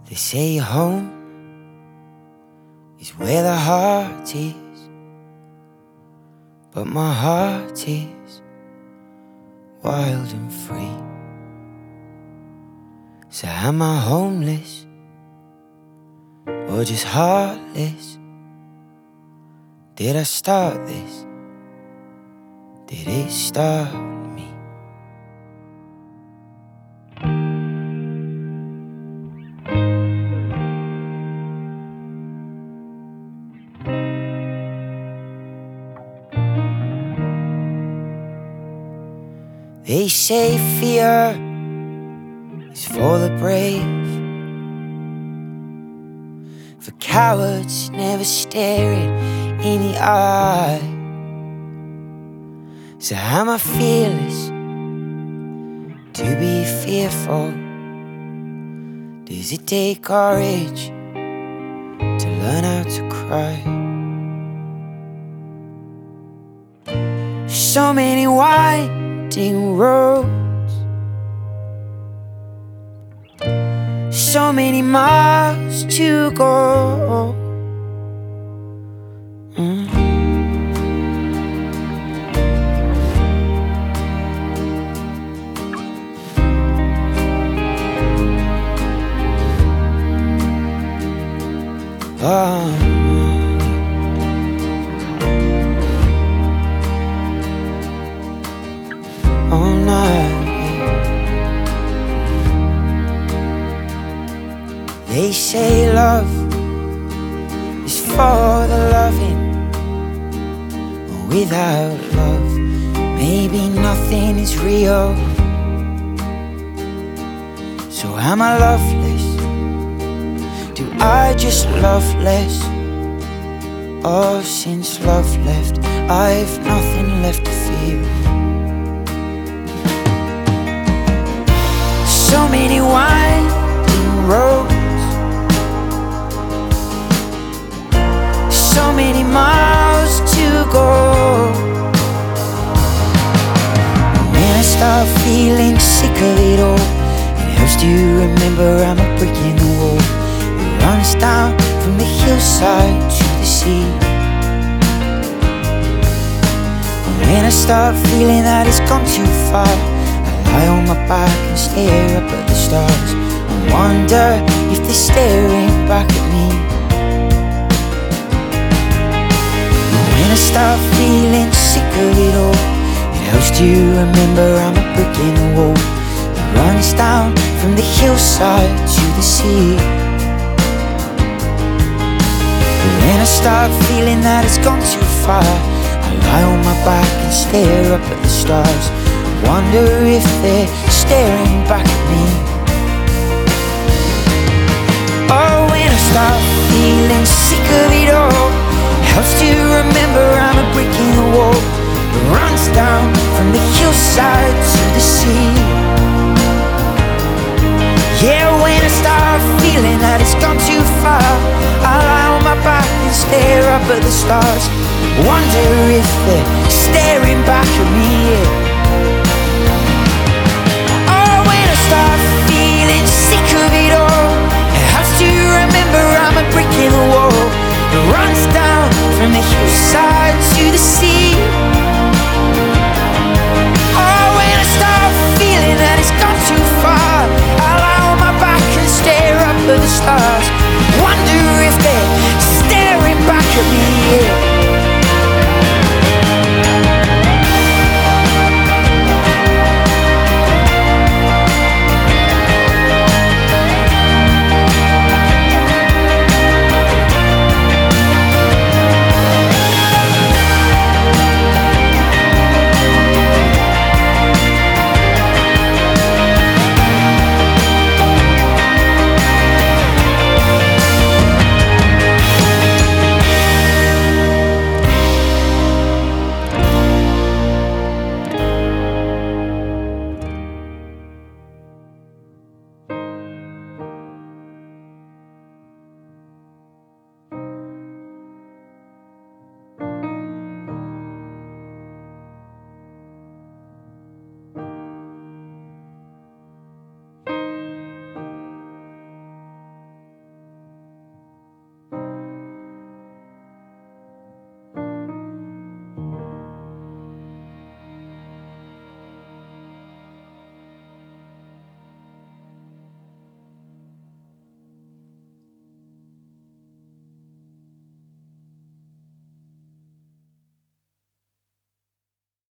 They say home is where the heart is, but my heart is wild and free. So am I homeless or just heartless? Did I start this? Did it start me? They say fear is for the brave, for cowards never stare it in the eye. So am I fearless to be fearful? Does it take courage to learn how to cry? So many winding roads, so many miles to go. All night. They say love is for the loving. Without love, maybe nothing is real. So am I loveless? Do I just love less? Oh, since love left, I've nothing left to feel. So many winding roads, so many miles to go. When I start feeling sick of it all, it helps to remember I'm a brick in the wall. It runs down from the hillside to the sea. When I start feeling that it's gone too far, I lie on my back and stare up at the stars and wonder if they're staring back at me. When I start feeling sick of it all, it helps to remember I'm a brick in the wall that runs down from the hillside to the sea. When I start feeling that it's gone too far, I lie on my back and stare up at the stars, wonder if they're staring back at me. Oh, when I start feeling sick of it all, it helps to remember I'm a brick in the wall that runs down from the hillside to the sea. Yeah, when I start feeling that it's gone too far, I lie on my back and stare up at the stars, wonder if they're staring back at me. Oh, when I start feeling sick of it all, it helps to remember I'm a brick in the wall that